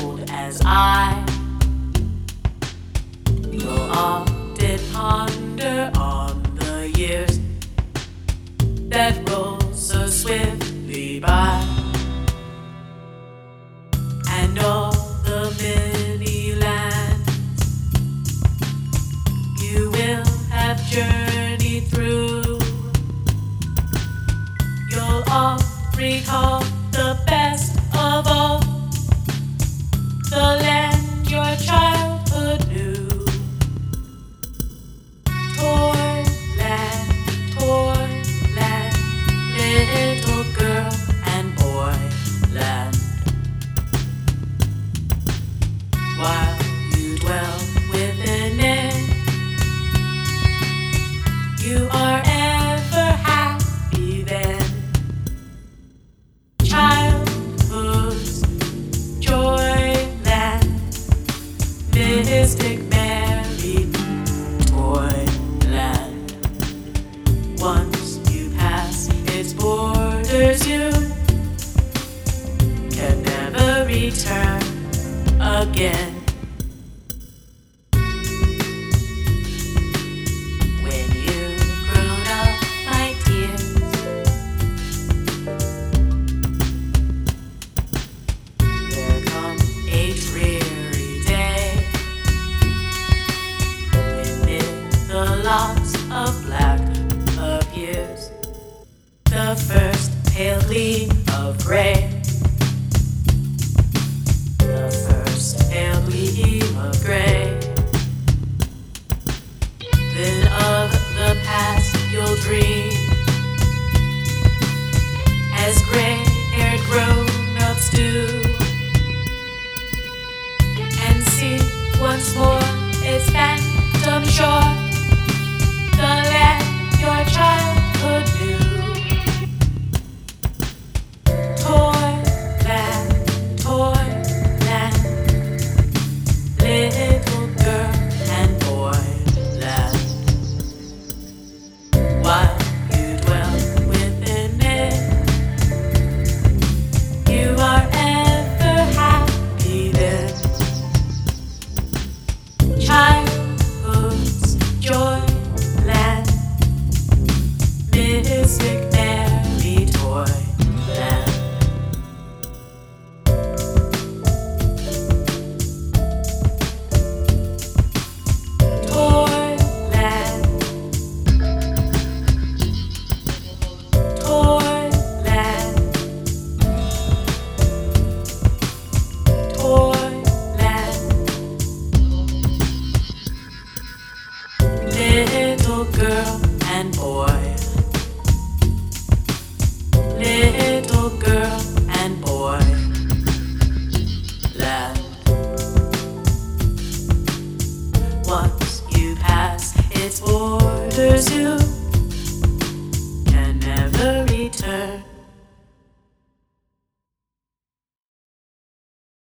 old as I. You'll often ponder on the years that roll so swiftly by, and all the many lands you will have journeyed through. You'll all recall the best of all, the land your childhood knew. Toyland, Toyland, little girl and boy land. While you dwell within it, you are ever happy then. Childhood's Joyland, mystic merry Toyland. Once you pass its borders, you can never return again.